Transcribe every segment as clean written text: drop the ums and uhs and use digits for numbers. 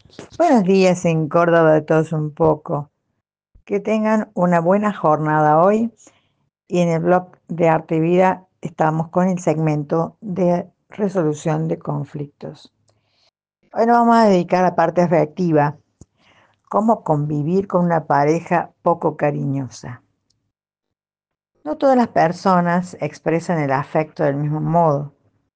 Buenos días en Córdoba de todos un poco. Que tengan una buena jornada hoy y en el blog de Arte y Vida estamos con el segmento de resolución de conflictos. Hoy nos vamos a dedicar a la parte afectiva, cómo convivir con una pareja poco cariñosa. No todas las personas expresan el afecto del mismo modo.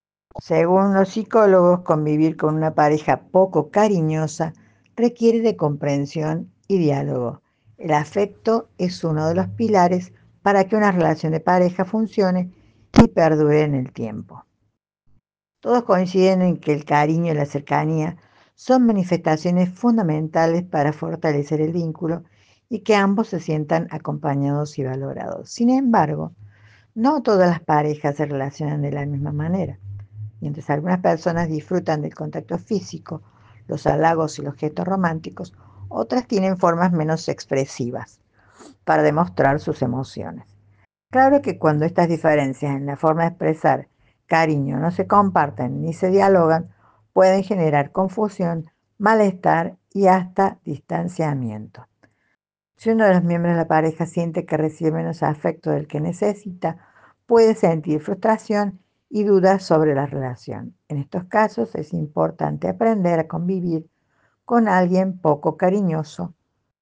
Según los psicólogos, convivir con una pareja poco cariñosa requiere de comprensión y diálogo. El afecto es uno de los pilares para que una relación de pareja funcione y perdure en el tiempo. Todos coinciden en que el cariño y la cercanía son manifestaciones fundamentales para fortalecer el vínculo y que ambos se sientan acompañados y valorados. Sin embargo, no todas las parejas se relacionan de la misma manera. Mientras algunas personas disfrutan del contacto físico, los halagos y los gestos románticos, otras tienen formas menos expresivas para demostrar sus emociones. Claro que cuando estas diferencias en la forma de expresar cariño no se comparten ni se dialogan, pueden generar confusión, malestar y hasta distanciamiento. Si uno de los miembros de la pareja siente que recibe menos afecto del que necesita, puede sentir frustración y dudas sobre la relación. En estos casos es importante aprender a convivir con alguien poco cariñoso.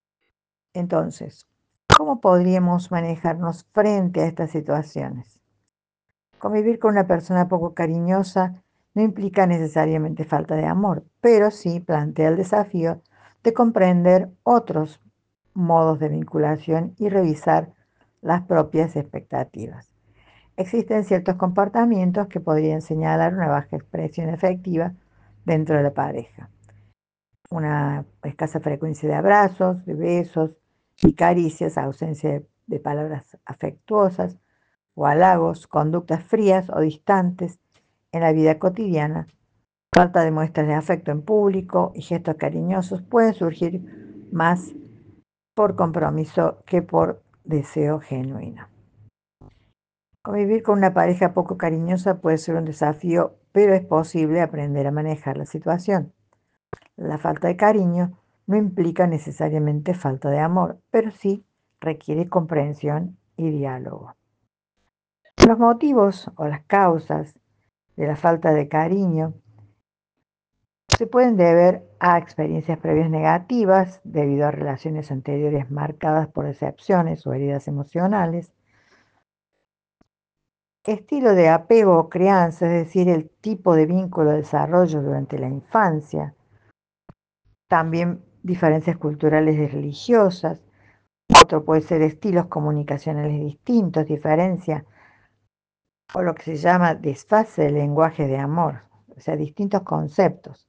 Entonces, ¿cómo podríamos manejarnos frente a estas situaciones? Convivir con una persona poco cariñosa no implica necesariamente falta de amor, pero sí plantea el desafío de comprender otros modos de vinculación y revisar las propias expectativas. Existen ciertos comportamientos que podrían señalar una baja expresión afectiva dentro de la pareja. Una escasa frecuencia de abrazos, de besos y caricias, ausencia de palabras afectuosas o halagos, conductas frías o distantes en la vida cotidiana, falta de muestras de afecto en público y gestos cariñosos pueden surgir más por compromiso que por deseo genuino. Convivir con una pareja poco cariñosa puede ser un desafío, pero es posible aprender a manejar la situación. La falta de cariño no implica necesariamente falta de amor, pero sí requiere comprensión y diálogo. Los motivos o las causas de la falta de cariño se pueden deber a experiencias previas negativas debido a relaciones anteriores marcadas por decepciones o heridas emocionales, estilo de apego o crianza, es decir, el tipo de vínculo de desarrollo durante la infancia, también diferencias culturales y religiosas, otro puede ser estilos comunicacionales distintos, diferencia o lo que se llama desfase del lenguaje de amor, o sea, distintos conceptos.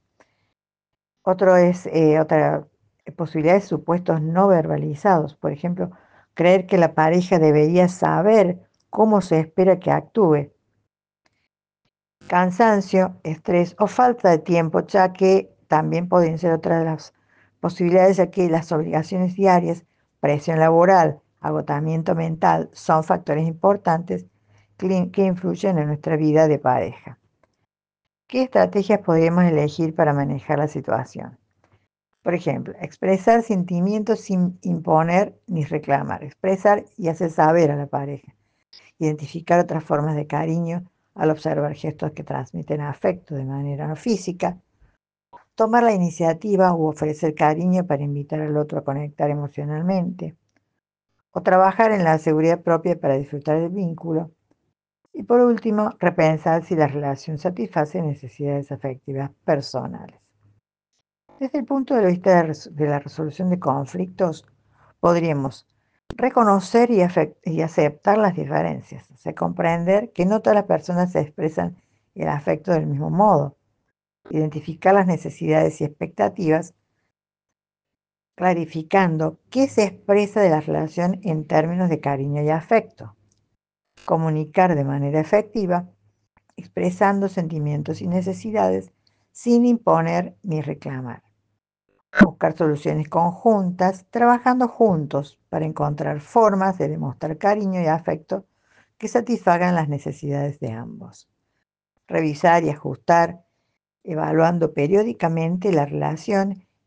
Otra posibilidad es supuestos no verbalizados, por ejemplo, creer que la pareja debería saber cómo se espera que actúe. Cansancio, estrés o falta de tiempo, ya que también pueden ser otras de las posibilidades, ya que las obligaciones diarias, presión laboral, agotamiento mental son factores importantes que influyen en nuestra vida de pareja. ¿Qué estrategias podríamos elegir para manejar la situación? Por ejemplo, expresar sentimientos sin imponer ni reclamar, expresar y hacer saber a la pareja, identificar otras formas de cariño al observar gestos que transmiten afecto de manera no física, tomar la iniciativa u ofrecer cariño para invitar al otro a conectar emocionalmente, o trabajar en la seguridad propia para disfrutar del vínculo. Y por último, repensar si la relación satisface necesidades afectivas personales. Desde el punto de vista de la resolución de conflictos, podríamos reconocer y aceptar las diferencias, o sea, comprender que no todas las personas se expresan el afecto del mismo modo, identificar las necesidades y expectativas, clarificando qué se expresa de la relación en términos de cariño y afecto, comunicar de manera efectiva, expresando sentimientos y necesidades sin imponer ni reclamar. Buscar soluciones conjuntas, trabajando juntos para encontrar formas de demostrar cariño y afecto que satisfagan las necesidades de ambos. Revisar y ajustar, evaluando periódicamente la relación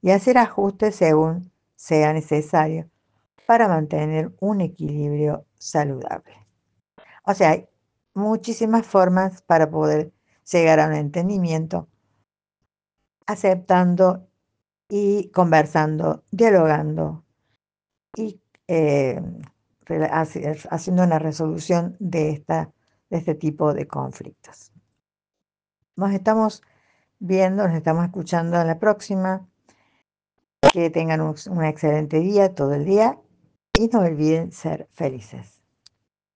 y hacer ajustes según sea necesario para mantener un equilibrio saludable. O sea, hay muchísimas formas para poder llegar a un entendimiento, aceptando y conversando, dialogando y eh, haciendo una resolución de este tipo de conflictos. Nos estamos viendo, nos estamos escuchando en la próxima. Que tengan un excelente día todo el día y no olviden ser felices.